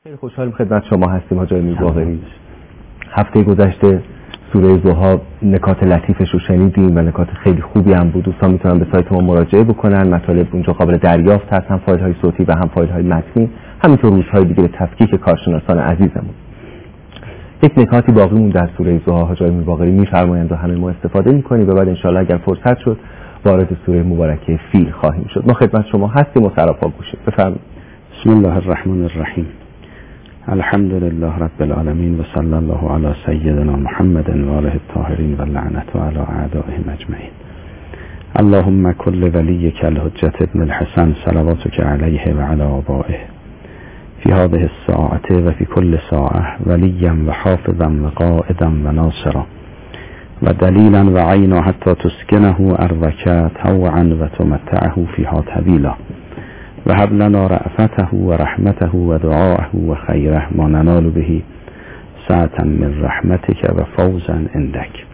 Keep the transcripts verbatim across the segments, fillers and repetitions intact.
خیلی خوشحالم خدمت شما هستیم حاج آقای میرباقری. هفته گذشته سوره ضحی نکات لطیفش رو شنیدیم و نکات خیلی خوبی هم بود. دوستان میتونن به سایت ما مراجعه بکنن، مطالب اونجا قابل دریافت هست، هم فایل های صوتی و هم فایل های متنی، همینطور روزهای دیگه تفکیک کارشناسان عزیزمون. یک نکاتی باقی مون در سوره ضحی حاج آقای میرباقری میفرمایند و همه ما استفاده میکنیم و بعد ان شاءالله اگر فرصت شد وارد سوره مبارکه فیل خواهیم شد. ما خدمت شما هستیم و سراپا گوشیم. بفرمایید. بسم الله الرحمن الرحیم. الحمد لله رب العالمین و صلی الله علی سیدنا محمد و آله الطاهرین و لعنت علی اعدائهم اجمعین. اللهم کل ولیک الحجة ابن الحسن صلواتک علیه و علی آبائه فی هذه الساعة و فی کل ساعة ولیا و حافظا و قائدا و ناصرا و دلیلا و عینا حتی تسکنه ارضک طوعا و تمتعه فیها طویلا و هب لنا رأفته و رحمته و دعاءه و خیره ما ننال به ساعتا من رحمتک و فوزا عندک.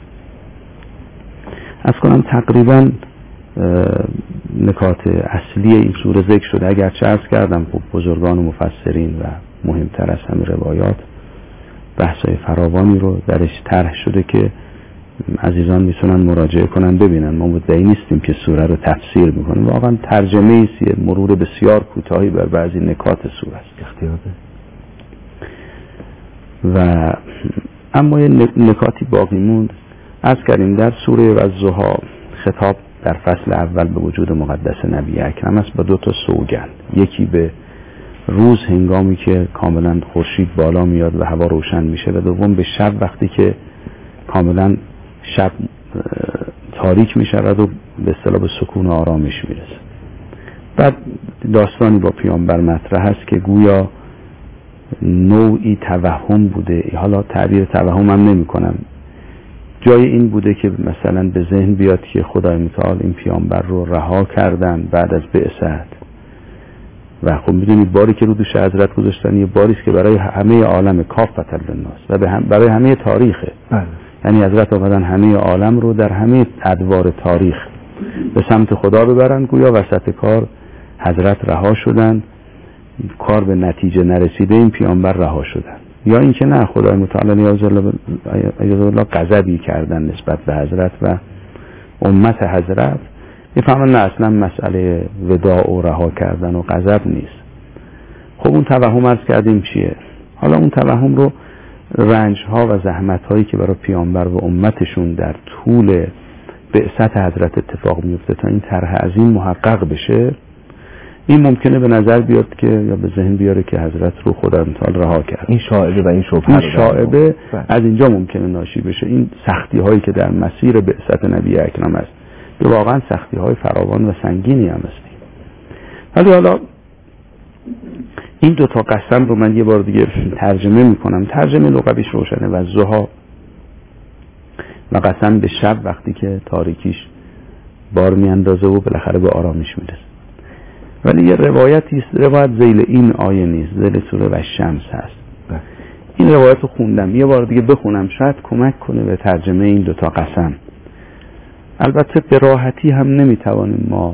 از کنم تقریبا نکات اصلی این سوره ذکر شده، اگرچه عرض کردم خب بزرگان و مفسرین و مهمتر از همه روایات بحثای فراوانی رو درش طرح شده که عزیزان میتونن مراجعه کنن ببینن. ما مدعی نیستیم که سوره رو تفسیر میکنیم، واقعا ترجمه ایست، مرور بسیار کوتاهی بر بعضی نکات سوره است اختیار ده. و اما یه نکاتی باقی موند. عرض کردیم در سوره والضحی خطاب در فصل اول به وجود مقدس نبی اکرم است با دو تا سوگند، یکی به روز هنگامی که کاملا خورشید بالا میاد و هوا روشن میشه و دوم به شب وقتی که کاملا شب تاریک می شود و به اصطلاح به سکون و آرامش می رسد. بعد داستانی با پیامبر مطرح هست که گویا نوعی توهم بوده، حالا تعبیر توهم هم نمی کنم، جای این بوده که مثلا به ذهن بیاد که خدای متعال این پیامبر رو رها کردن بعد از بعثت و خب میدونید باری که رو دوش حضرت گذاشتن یه باری است که برای همه عالم کافة للناس و برای همه تاریخه. بله. یعنی حضرت آمدن همه عالم رو در همه ادوار تاریخ به سمت خدا ببرن، گویا وسط کار حضرت رها شدن، کار به نتیجه نرسیده این پیامبر رها شدن، یا اینکه نه خدای متعال نیاز الله غضبی کردن نسبت به حضرت و امت حضرت. میفهمن نه اصلا مسئله وداع و رها کردن و غضب نیست. خب اون توهم عرض کردیم چیه؟ حالا اون توهم رو رنج ها و زحمت هایی که برای پیامبر و امتشون در طول بعثت حضرت اتفاق میفته تا این طرح عظیم محقق بشه، این ممکنه به نظر بیاد که یا به ذهن بیاره که حضرت رو خدا متعال رها کرد. این شائبه و این شبهه این شائبه از اینجا ممکنه ناشی بشه. این سختی هایی که در مسیر بعثت نبی اکرم است به واقعا سختی های فراوان و سنگینی هم است. ولی حالا این دو تا قسم رو من یه بار دیگه ترجمه میکنم. ترجمه لغویش روشنه و ضحی و قسم به شب وقتی که تاریکیش بار میاندازه و بالاخره به آرامش میرسه. ولی یه روایتی است، روایت ذیل این آیه نیست، ذیل سوره و شمس هست. این روایت رو خوندم، یه بار دیگه بخونم شاید کمک کنه به ترجمه این دو تا قسم. البته به راحتی هم نمیتوانیم ما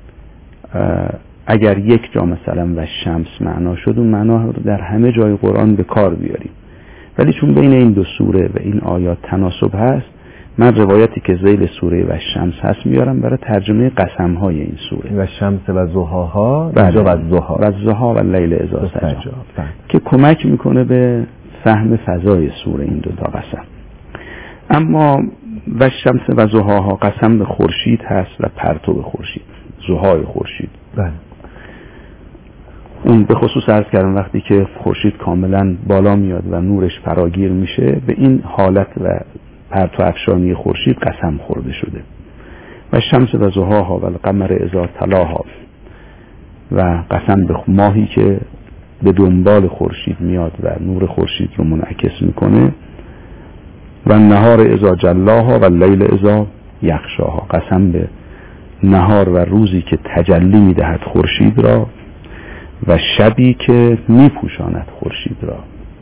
اگر یک جا مثلا و شمس معنا شد اون معنا رو در همه جای قرآن به کار بیاریم، ولی چون بین این دو سوره و این آیات تناسب هست من روایتی که ذیل سوره و شمس هست میارم برای ترجمه قسم های این سوره. و شمس و ضحاها و ضحا و ضحا و لیل اذا سجی که کمک میکنه به فهم فضای سوره این دو تا قسم. اما و شمس و ضحاها قسم به خورشید هست و پرتو خورشید، ضحای خورشید. بله. اون به خصوص عرض کردم وقتی که خورشید کاملا بالا میاد و نورش فراگیر میشه به این حالت و پرتو افشانی خورشید قسم خورده شده. و شمس و ضحاها و القمر اذا تلاها و قسم به ماهی که به دنبال خورشید میاد و نور خورشید رو منعکس میکنه. و نهار اذا جلاها و لیل اذا یغشاها قسم به نهار و روزی که تجلی میدهد خورشید را و شبی که میپوشاند خورشید را.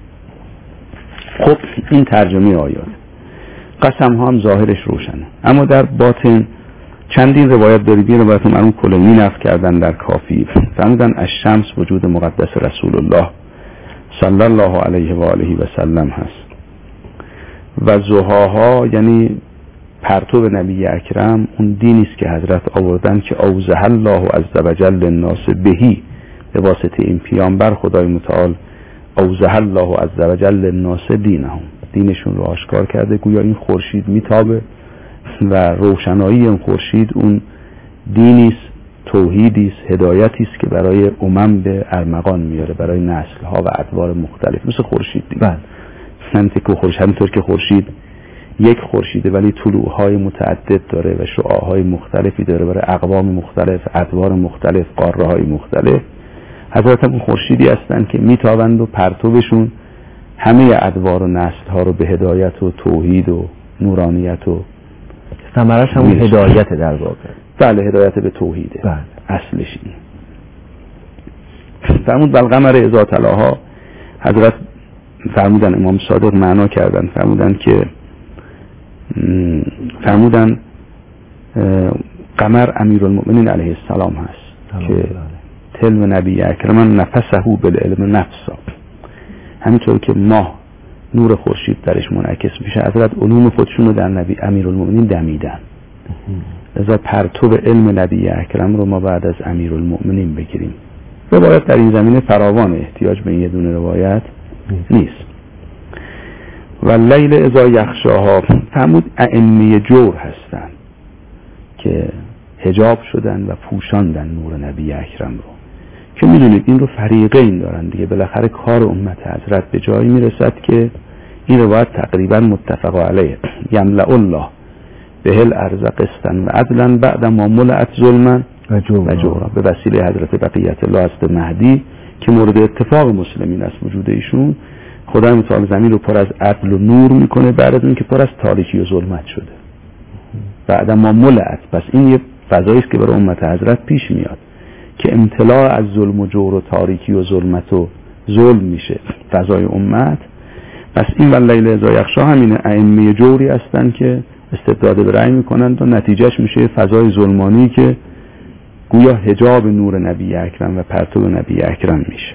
خب این ترجمه آیات. قسم ها هم ظاهرش روشنه، اما در باطن چندین روایت دارید. این روایت مرحوم کلینی نقل کردن در کافی، فرمودن از شمس وجود مقدس رسول الله صلی الله علیه و آله و سلم هست. و ضحاها یعنی پرتو نبی اکرم اون دینی است که حضرت آوردن که اوضح الله عز وجل للناس بهی، به واسطه این پیامبر خدای متعال اوضح الله عز وجل للناس دینهم، دینشون رو آشکار کرده. گویا این خورشید میتابه و روشنایی اون خورشید اون دینی است، توحیدی است، هدایتی است که برای امم به ارمغان میاره، برای نسل ها و ادوار مختلف، مثل خورشید دیگه. همینطور که خورشید همینطور که خورشید یک خورشیده ولی طلوعهای متعدد داره و شعاعهای مختلفی داره برای اقوام مختلف، ادوار مختلف، قاره‌های مختلف. حضرت هم خورشیدی هستن که میتابند و پرتوبشون همه ادوار و نسل ها رو به هدایت و توحید و نورانیت و ثمرش هم هدایت در واقع. بله، هدایت به توحیده. بله. اصلش این. فرمود بالقمر اذا تلاها، حضرت فرمودن، امام صادق معنا کردن، فرمودن که فرمودن قمر امیرالمؤمنین علیه السلام هست که تلم نبی اکرم نفسه بالعلم نفسا، همینطور که ماه نور خورشید درش منعکس میشه، حضرت علوم خودشون رو در نبی امیرالمؤمنین دمیدن. لذا پرتو علم نبی اکرم رو ما بعد از امیرالمؤمنین بگیریم. روایت در این زمینه فراوان، احتیاج به یه دونه روایت نیست. و لیل اذا یخشاها، فرمود ائمه جور هستن که حجاب شدن و پوشاندن نور نبی اکرم رو، که میدونید این رو فریقین دارن دیگه. بالاخره کار امت حضرت به جایی میرسد که این روایت تقریبا متفق علیه، یملأ الله به الارض قسطا و عدلا بعد ما ملأت ظلما و جورا، به وسیله حضرت بقیت الله است مهدی که مورد اتفاق مسلمین است وجود ایشون. خدای متعال زمین رو پر از عدل و نور میکنه بعد از اون که پر از تاریکی و ظلمت شده. بعد ما ملأت، پس این یه فضایی است که برای امت حضرت پیش میاد که امتلاع از ظلم و جور و تاریکی و ظلمت و ظلم میشه فضای امت. پس این واللیل اذا یغشا همین ائمه جوری هستن که استبداد به رأی میکنند و نتیجهش میشه فضای ظلمانی که گویا حجاب نور نبی اکرم و پرتو نبی اکرم میشه.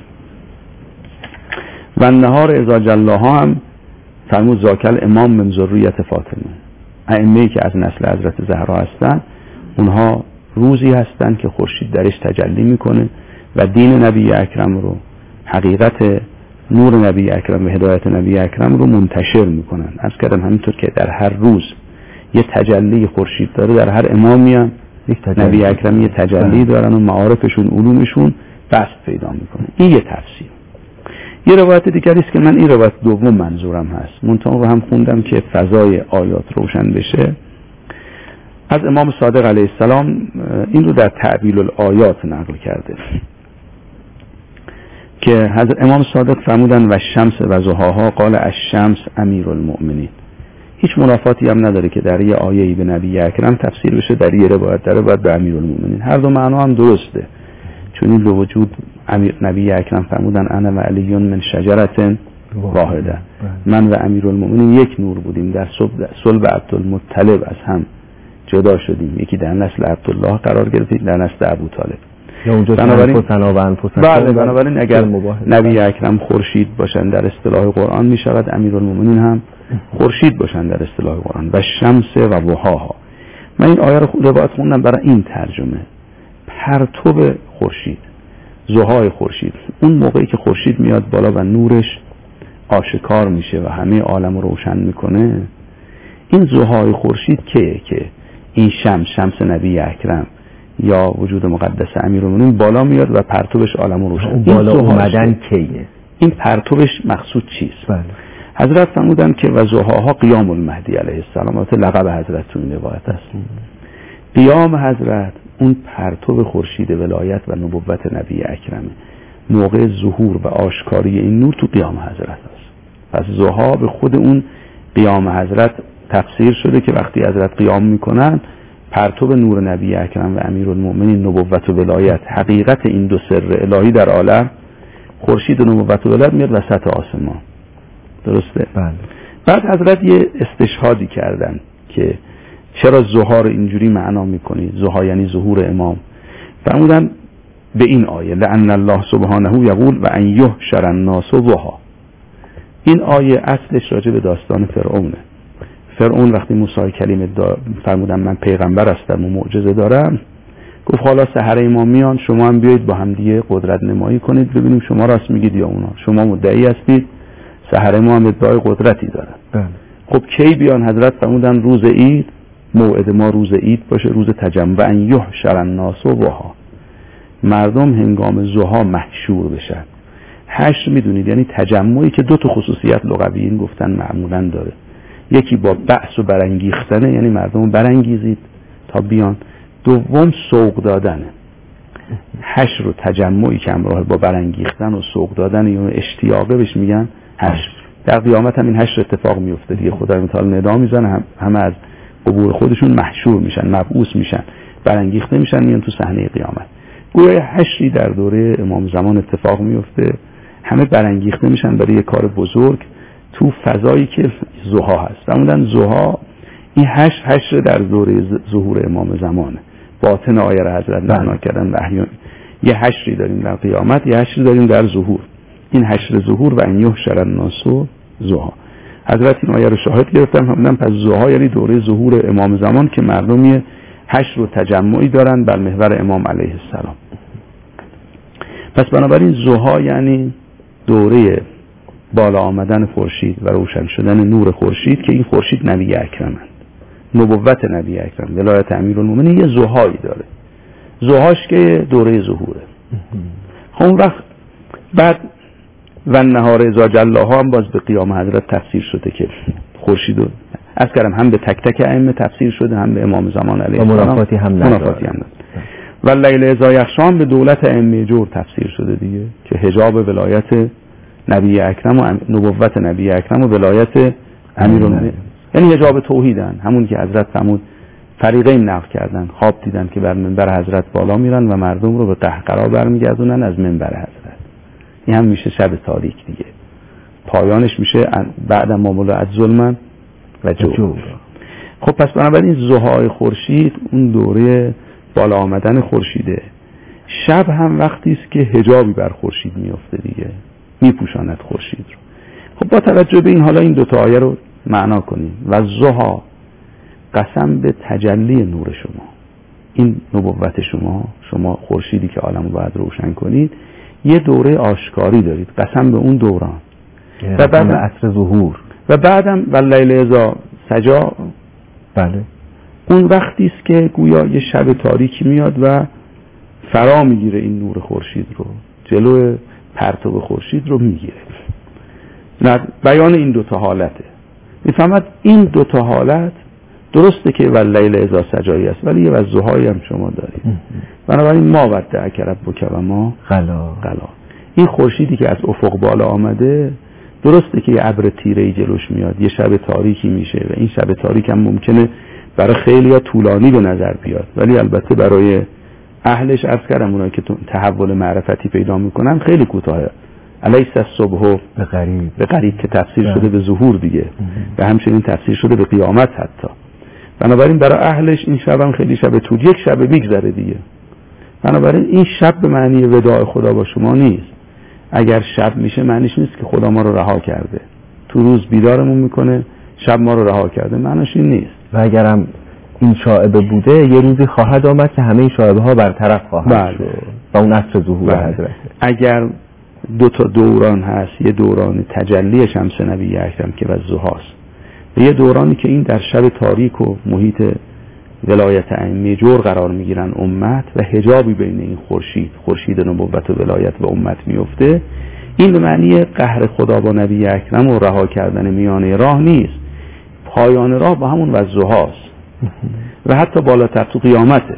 و نهار اذا جلاها هم فرمود زاکل امام من ذریت فاطمه، ائمه‌ای که از نسل حضرت زهرا هستن، اونها روزی هستن که خورشید درش تجلی میکنه و دین نبی اکرم رو، حقیقت نور نبی اکرم و هدایت نبی اکرم رو منتشر میکنن. عرض کردم همینطور که در هر روز یه تجلی خورشید داره، در هر امامی هم نبی اکرم یه تجلی دارن و معارفشون، علومشون بست پیدا میکنه. این یه تفسیر. یه روایت دیگری است که من این روایت دوم منظورم هست، منتها رو هم خوندم که فضای آیات روشن بشه، از امام صادق علیه السلام این رو در تعبیل الآیات نقل کرده که حضرت امام صادق فرمودن و شمس و ضحاها قال الشمس امیرالمؤمنین. هیچ منافاتی هم نداره که در یه آیه‌ای به نبی اکرم تفسیر بشه، در یه روایت در روایت به امیرالمؤمنین. هر دو معنا هم درسته، چون این به وجود امیر نبی اکرم فرمودن انا و علی من شجرة واحده، من و امیرالمؤمنین یک نور بودیم، در صلب عبدالمطلب از هم جدا شدیم، یکی در نسل عبدالله قرار گرفت، یک در نسل ابو طالب. بنابراین بله، بنابراین اگر نبی اکرم خورشید باشن در اصطلاح قرآن می شود امیرالمؤمنین هم خورشید باشن در اصطلاح قرآن. و شمس و ضحاها، من این آیه رو روایت خوندم برای این ترجمه، پرتو خورشید، ضحای خورشید، اون موقعی که خورشید میاد بالا و نورش آشکار میشه و همه عالم رو روشن میکنه، این ضحای خورشید کیه که این شمس شمس نبی اکرم یا وجود مقدس امیرالمؤمنین بالا میاد و پرتوبش عالم رو روشن. بالا اومدن کیه؟ این پرتوبش مقصود چیست؟ بله. حضرت فرمودن که و ضحاها قیام المهدی علیه السلام، البته لقب حضرت تو این روایت است. قیام حضرت اون پرتو خورشید ولایت و نبوت نبی اکرمه، موقع ظهور و آشکاری این نور تو قیام حضرت است. پس ضحا به خود اون قیام حضرت تفسیر شده که وقتی حضرت قیام میکنن پرتو نور نبی اکرم و امیرالمؤمنین نبوت و ولایت، حقیقت این دو سر الهی در عالم، خورشید و نبوت و ولایت میاد وسط آسمان. درسته؟ بله. بعد حضرت یه استشهادی کردن که چرا ضحا رو اینجوری معنا میکنی؟ ضحا یعنی ظهور امام. فرمودن به این آیه لأن الله سبحانه یقول و ان یحشر الناس ضحی. این آیه اصلش راجع به داستان فرعونه. فرعون وقتی موسی کلیم فرمودن من پیغمبر هستم و معجزه دارم، گفت حالا سحره ما میان، شما هم بیایید با هم دیگه قدرت نمایی کنید ببینیم شما راست میگید یا اونا. شما مدعی هستید، سحره ما هم ادعای قدرتی دارن. خب کی بیان؟ حضرت فرمودن روز عید، موعد ما روز عید باشه، روز تجمع. و ان یحشر الناس ضحی، مردم هنگام ضحی محشور بشن. حشر میدونید یعنی تجمعی که دو تا خصوصیت لغویین گفتن معمولا داره. یکی با بعث و برانگیختنه، یعنی مردم برانگیزید تا بیان. دوم سوق دادنه. حشر و تجمعی که همراه با برانگیختن و سوق دادن یا اشتیاقه بهش میگن حشر. در قیامت هم این حشر اتفاق میفته دیگه. خدای متعال ندا میزنه، هم همه از قبور خودشون محشور میشن، مبعوث میشن، برانگیخته میشن، میان تو صحنه قیامت. گویا حشری در دوره امام زمان اتفاق میفته، همه برانگیخته میشن برای یک کار بزرگ تو فضایی که ضحی هست. فرمودن ضحی این حشر حشر در دوره ظهور امام زمانه. باطن آیه را حضرت معنا کردن و احیان یه حشری داریم در قیامت، یه حشری داریم در ظهور. این حشر ظهور و ان یحشر الناس ضحی. حضرت این آیه رو شاهد گرفتن، فرمودن پس ضحی یعنی دوره ظهور امام زمان که مردمی حشر و تجمعی دارن بر محور امام علیه السلام. پس بنابراین ضحی یعنی دوره بالا آمدن خورشید و روشن شدن نور خورشید که این خورشید نبی اکرمند، نبوت نبی اکرم، ولایت امیرالمومنین یه ضحایی داره. ضحاش که دوره ظهوره. خب اون وقت بعد و نهار اذا جلاها هم باز به قیام حضرت تفسیر شده که خورشید رو از کردم هم به تک تک ائمه تفسیر شده، هم به امام زمان علیه السلام منافاتی هم منافاتی هم و لیل اذا یغشام به دولت ائمه جور تفسیر شده دیگه که حجاب ولایت نبی اکرم و نبوت نبی اکرم و ولایت امیرالمومنین یعنی حجاب توحیدن، همون که حضرت فرمود فریقین نقل کردن، خواب دیدن که بر منبر حضرت بالا میرن و مردم رو به قهقرا برمیگردونن از منبر حضرت. این هم میشه شب تاریک دیگه، پایانش میشه بعد ما ملأت ظلمن و جور. خب پس بنابراین ضحای خورشید اون دوره بالا آمدن خورشیده. شب هم وقتی است که حجابی بر خورشید میفته دیگه، میپوشاند خورشید رو. خب با توجه به این حالا این دو تا آیه رو معنا کنیم. و ضحی قسم به تجلی نور شما، این نبوت شما، شما خورشیدی که عالمو باید روشن کنید، یه دوره آشکاری دارید، قسم به اون دوران و بعد عصر ظهور و بعدم و لیل اذا سجا. بله اون وقتی است که گویا یه شب تاریکی میاد و فرا میگیره این نور خورشید رو، جلو پرتو خورشید رو میگیره. بیان این دو تا حالته. میفهمد این دو تا حالت درسته که واللیل اذا سجایی است، ولی یه و ضحایی هم شما دارید. بنابراین ما ودعک ربک و ما قلا قلا. این خورشیدی که از افق بالا آمده درسته که یه ابر تیره‌ای جلوش میاد، یه شب تاریکی میشه و این شب تاریک هم ممکنه برای خیلی‌ها طولانی به نظر بیاد، ولی البته برای اهلش عرض کردم اونایی که تحول معرفتی پیدا میکنن خیلی کوتاهه. الیس الصبح به قریب به قریب که تفسیر شده به ظهور دیگه و همچنین تفسیر شده به قیامت حتی. بنابراین برای اهلش این شب هم خیلی شب طول، یک شب میگذره دیگه. بنابراین این شب به معنی وداع خدا با شما نیست. اگر شب میشه معنیش نیست که خدا ما رو رها کرده، تو روز بیدارمون میکنه، شب ما رو رها کرده، معنیش این نیست. و اگرم این شایبه بوده یه روزی خواهد آمد که همه این شایبه ها برطرف خواهد شد و اون عصر ظهور حضرت. اگر دو تا دوران هست، یه دوران تجلی شمس نبی اکرم که وضحاست و یه دورانی که این در شب تاریک و محیط ولایت ائمه جور قرار میگیرن امت و حجابی بین این خورشید خورشید نبوت و ولایت و امت میفته. این به معنی قهر خدا با نبی اکرم و رها کردن میانه راه نیست، پایان راه با همون وضحاست و حتی بالاتر تو قیامته.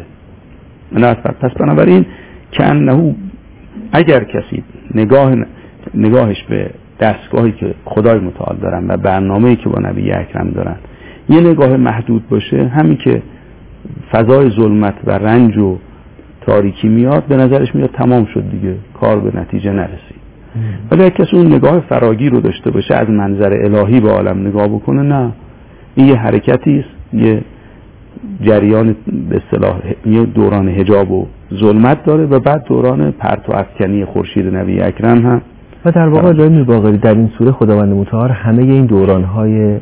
پس بنابراین که انه اگر کسی نگاه نگاهش به دستگاهی که خدای متعال دارن و برنامه‌ای که با نبی اکرم دارن یه نگاه محدود باشه، همین که فضای ظلمت و رنج و تاریکی میاد به نظرش میاد تمام شد دیگه، کار به نتیجه نرسید. ولی اگه کسی اون نگاه فراگیر رو داشته باشه، از منظر الهی به عالم نگاه بکنه، نه این یه حرکتی است، یه جریان به اصطلاح دوران حجاب و ظلمت داره و بعد دوران پرتو افکنی خورشید نبی اکرم هم. و در واقع جای میرباقری در این سوره خداوند متعال همه این دوران‌های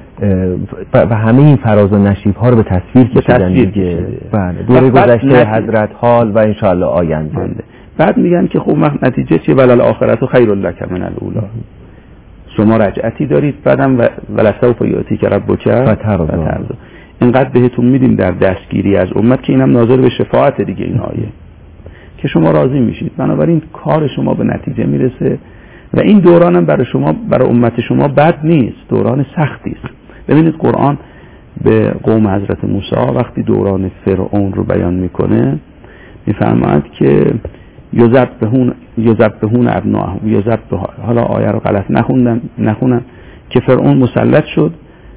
و همه این فراز و نشیب ها رو به تصویر کشیدن دیگه. بله، دوره گذشته، حضرت، حال و انشاءالله آینده. بعد میگن که خب نتیجه چیه؟ ولل آخرت خیر لک من الاولی. شما رجعتی دارید، بعدم ولسوف یاتی که ربک فترضی. اینقدر بهتون میدیم در دستگیری از امت که اینم ناظر به شفاعت دیگه این آیه که شما راضی میشید، بنابراین کار شما به نتیجه میرسه و این دوران هم برای شما، برای امت شما بد نیست، دوران سختی است. ببینید قرآن به قوم حضرت موسی وقتی دوران فرعون رو بیان میکنه میفرماید که یذبحون یذبحون ابناءهم یذبح، حالا آیه رو غلط نخوندم نخونم که فرعون مسلط شد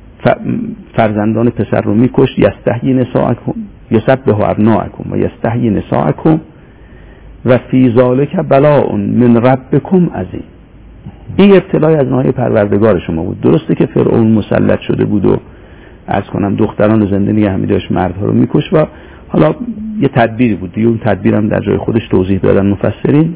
فرزندان پسر رو میکشت، یستحیی نساءکم یذبح ابناءکم و یستحیی نساءکم و فی ذالک بلاء من ربکم عظیم. این ابتلای از نوع پروردگار شما بود. درسته که فرعون مسلط شده بود و عرض کنم دختران زنده نگه می‌داشت، مردها رو میکشت و حالا یه تدبیری بود دیگه، اون تدبیرم در جای خودش توضیح دادن مفسرین،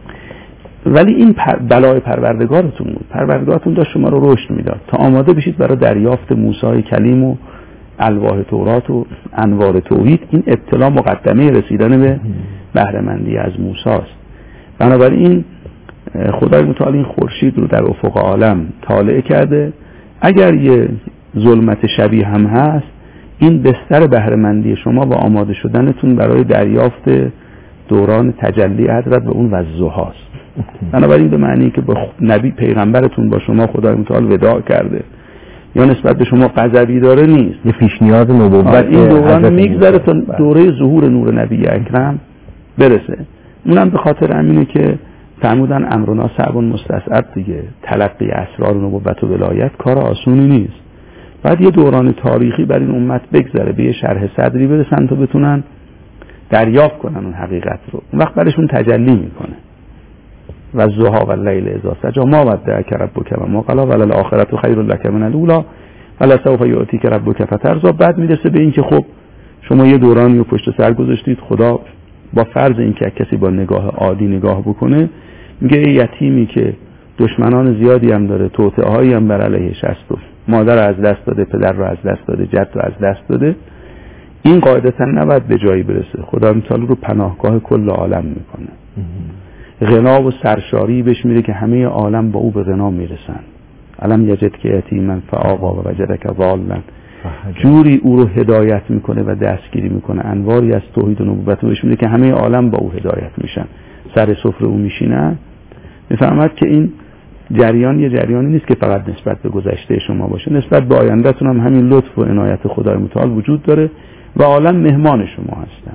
ولی این پر بلای پروردگارتون بود. پروردگارتون داشت شما رو رشد میداد تا آماده بشید برای دریافت موسی کلیم و الواح تورات و انوار توحید. این ابتلا مقدمه رسیدن به بهره مندی از موسی است. بنابراین خدای متعال این خورشید رو در افق عالم طالع کرده. اگر یه ظلمت شبیه هم هست، این بستر بهره مندی شما و آماده شدنتون برای دریافت دوران تجلی حضرت و اون وضحاست. بنابراین به معنی که با نبی پیغمبرتون با شما خدای متعال وداع کرده یا نسبت به شما غضبی داره نیست، یه پیش نیاز نبوت این دوران میگذره تا دوره ظهور نور نبی اکرم برسه. اونم به خاطر همینه که فرمودن امرنا صعب مستصعب دیگه. تلقی اسرار نبوت و ولایت کار آسونی نیست. بعد یه دوران تاریخی بر این امت بگذره، به یه شرح صدری برسن تا بتونن دریافت کنن اون حقیقت رو. اون وقت برشون تجلی میکنه. و الضحی و اللیل اذا سجی ما ودعک ربک و ما قلی وللآخرة خیر لک من الاولی ولسوف یؤتیک ربک فترضی. بعد میرسه به این که خب شما یه دورانی رو پشت سر گذاشتید، خدا با فرض اینکه کسی با نگاه عادی نگاه بکنه میگه ای یتیمی که دشمنان زیادی هم داره، توطئه‌هایی هم بر علیهش هست، مادر رو از دست داده، پدر رو از دست داده، جد رو از دست داده، این قاعدتا نباید به جایی برسه. خدا مثال رو پناهگاه کل عالم میکنه. غنا و سرشاری بهش میره که همه عالم با او به غنا میرسن. علم یجد که یتیما فآوی و وجدک ضالا، جوری او رو هدایت میکنه و دستگیری میکنه، انواری از توحید و نبوت بهش میده که همه عالم با او هدایت میشن، سر سفره او میشینن. میفهمد که این جریان یه جریانی نیست که فقط نسبت به گذشته شما باشه، نسبت به آیندهتون هم همین لطف و عنایت خدای متعال وجود داره و عالم مهمان شما هستن.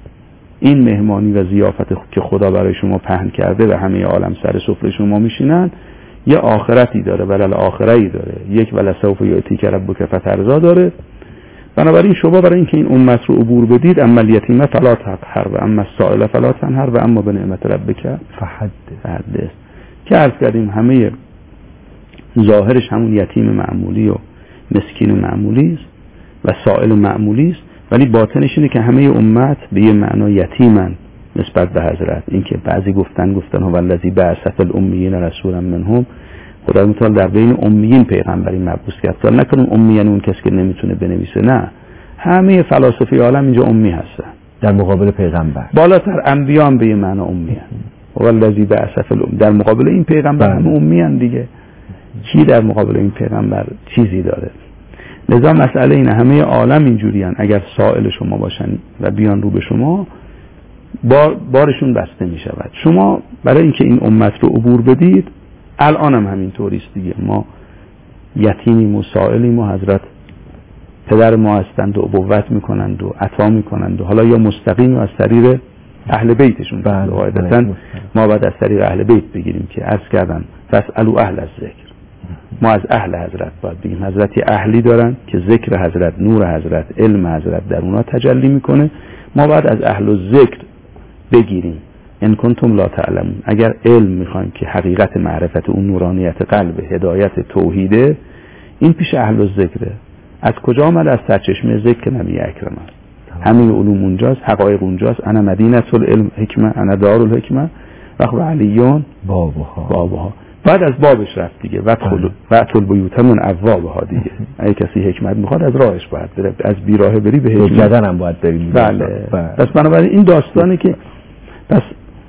این مهمانی و ضیافت که خدا برای شما پهن کرده و همه عالم سر سفره شما میشینن یه آخرتی داره، ولل آخره‌ای داره، یک ولسوف یؤتیک ربک فترضی داره. بنابراین شما برای اینکه این امت رو عبور بدید، اما الیتیم فلا تقهر و اما السائل فلا تنهر و اما بنعمت ربک فحدث. که عرض کردیم همه ظاهرش همون یتیم معمولی و مسکین معمولی است و سائل معمولی است، ولی باطنش اینه که همه امت به یه معنا یتیمن نسبت به حضرت. اینکه بعضی گفتن گفتن هو الذی بعث فی الامیین رسولا منهم، خدای متعال در بین امیین پیغمبری مبعوث کرد. تا نکنیم امیین اون کسی که نمیتونه بنویسه، نه، همه فلاسفه عالم اینجا امی هستن در مقابل پیغمبر. بالاتر انبیا هم به یه معنا امی هستن. هو الذی بعث فی الامیین، در مقابل این پیغمبر هم امی هستن دیگه. کی در مقابل این پیغمبر چیزی داره؟ لذا مسئله اینه همه عالم اینجوری هن. اگر سائل شما باشن و بیان رو به شما، بار بارشون بسته می شود. شما برای اینکه این امت رو عبور بدید، الان هم همین طوریست دیگه. ما یتیمیم و سائلیم و حضرت پدر ما هستند و ابوت میکنند و عطا میکنند و حالا یا مستقیم از طریق اهل بیتشون. قاعدتا ما باید از طریق اهل بیت بگیریم که عرض کردن فاسألوا اهل الذکر. ما از اهل حضرت باید بگیم. حضرتی اهلی دارن که ذکر حضرت، نور حضرت، علم حضرت در اونا تجلی میکنه. ما باید از اهل الذکر بگیریم. ان کنتم لا تعلمون، اگر علم میخوایم که حقیقت معرفت اون نورانیت قلب، هدایت توحیده، این پیش اهل الذکره. از کجا آمد؟ از سرچشمه ذکر نبی اکرم است. همه علوم اونجاست، حقایق اونجاست. انا مدینه العلم حکمه، انا دار الحکمه و علیون بابها بابها. بعد از بابش رفت دیگه. وادخل وادخل بیوت من ابوابها دیگه. اگه کسی حکمت میخواد از راهش باید بره، از بیراه بری به حکمت هم باید بریم. بله. پس بنابراین این داستانی که پس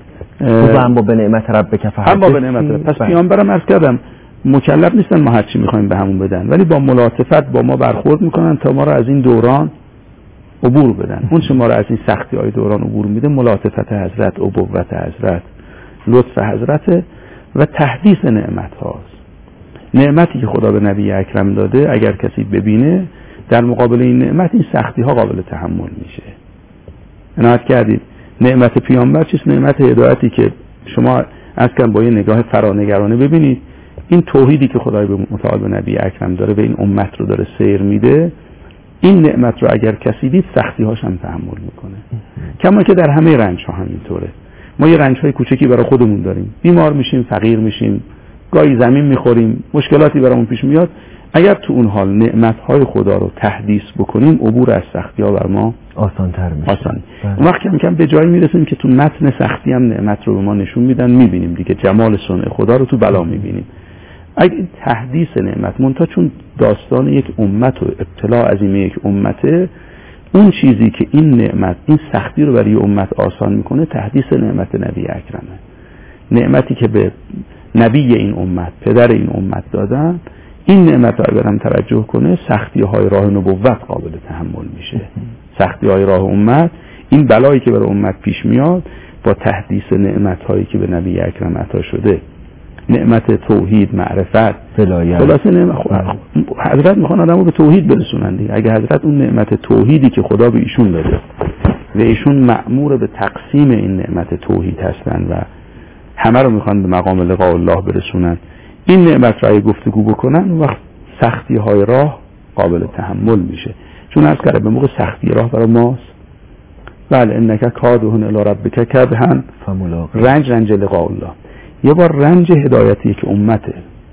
و اما به نعمت ربک فحدث، اما به نعمت رب. پس پیامبرم عرض کردم مکلف نیستن ما هر چی میخوایم به همون بدن، ولی با ملاطفت با ما برخورد میکنن تا ما رو از این دوران عبور بدن. اون چه ما رو از این سختی های دوران عبور میده ملاطفت حضرت، ابوت حضرت، لطف حضرت و تحدیث نعمت هاست. نعمتی که خدا به نبی اکرم داده اگر کسی ببینه در مقابل این نعمت این سختی ها قابل تحمل میشه. عنایت کردید نعمت پیامبر چیست؟ نعمت هدایتی که شما از کن با یه نگاه فرانگرانه ببینید این توحیدی که خدای متعال به نبی اکرم داره و این امت رو داره سیر میده، این نعمت رو اگر کسی دید سختی هاش هم تحمل میکنه. کما که در همه رنج ها همینطوره. ما یه رنج های کوچکی برای خودمون داریم، بیمار میشیم، فقیر میشیم، گاهی زمین میخوریم، مشکلاتی برامون پیش میاد. اگر تو اون حال نعمت های خدا رو تحدیث بکنیم عبور از سختی ها بر ما آسان‌تر میشه. آسان. اون وقت کم کم به جایی میرسیم که تو متن سختی هم نعمت رو به ما نشون میدن، میبینیم دیگه جمال صنع خدا رو تو بلا میبینیم. اگه تحدیث نعمت منتها چون داستان یک امت و ابتلا عظیمه یک امته، اون چیزی که این نعمت این سختی رو برای امت آسان میکنه تحدیث نعمت نبی اکرمه. نعمتی که به نبی این امت، پدر این امت دادن، این نعمت رو اگر هم توجه کنه سختی های راه نبوت قابل تحمل میشه. سختی های راه امت، این بلایی که برای امت پیش میاد با تحدیث نعمت هایی که به نبی اکرم عطا شده، نعمت توحید، معرفت، ولایت. خلاصه نعمت حضرت میخوان آدمو به توحید برسونن دیگه. اگه حضرت اون نعمت توحیدی که خدا به ایشون داده و ایشون مأمور به تقسیم این نعمت توحید هستن و همه رو میخوان به مقام لقاء الله برسونن، این نعمت رو اگه گفتگو بکنن وقت سختی های راه قابل تحمل میشه. چون از کرده به موقع سختی راه برای ماست، بله انک کادحون الی ربک کدحا رنج رنج لقاء الله. یه بار رنج هدایتی که امته،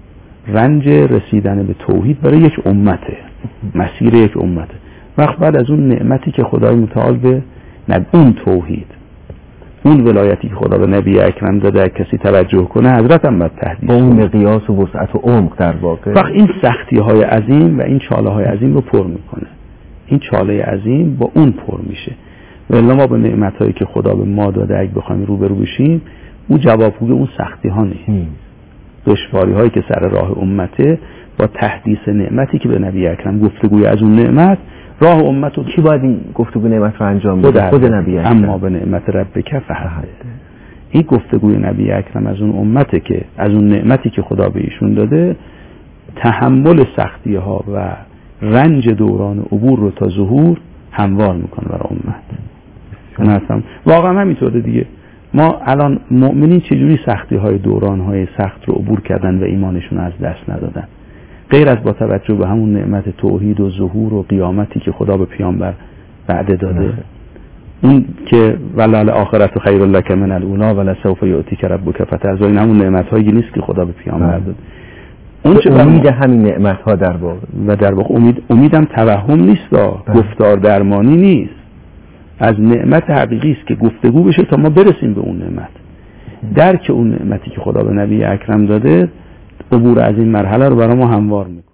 رنج رسیدن به توحید برای یک امته، مسیر یک امته، وقت بعد از اون نعمتی که خدای متعال به اون توحید، اون ولایتی که خدا به نبی اکرم داده کسی توجه کنه حضرت هم باید تحدیث با اون مقیاس و وسعت و عمق در واقع وقت این سختی های عظیم و این چاله های عظیم رو پر میکنه. این چاله عظیم با اون پر میشه. ولی ما به نعمت هایی که خدا به ما داده اگه بخوایم روبرو بشیم اون جوابگوی اون سختی ها نیست. دشواری هایی که سر راه امته با تحدیث نعمتی که به نبی اکرم گفتگوی از اون نعمت راه امت رو کی باید این گفتگو نعمت رو انجام بده؟ خود نبی اکرم. اما به نعمت ربک فحدث. این گفتگوی نبی اکرم از اون امته که از اون نعمتی که خدا به ایشون داده تحمل سختی ها و رنج دوران عبور رو تا ظهور هموار میکنه برای امت. مثلا واقعا همینطوره دیگه. ما الان مؤمنین چجوری سختی های دوران های سخت رو عبور کردن و ایمانشون از دست ندادن، غیر از با توجه به همون نعمت توحید و ظهور و قیامتی که خدا به پیامبر وعده داده. اون که ولل آخرت خیر لک من الاولی ولسوف یؤتیک ربک فترضی، این همون نعمت هایی نیست که خدا به پیامبر داد. اون چه امید همین نعمت ها در واقع و در واقع امید امیدم توهم نیست، گفتار درمانی نیست، از نعمت حقیقی است که گفتگو بشه تا ما برسیم به اون نعمت. درک اون نعمتی که خدا به نبی اکرم داده عبور از این مرحله رو برای ما هموار میکنه.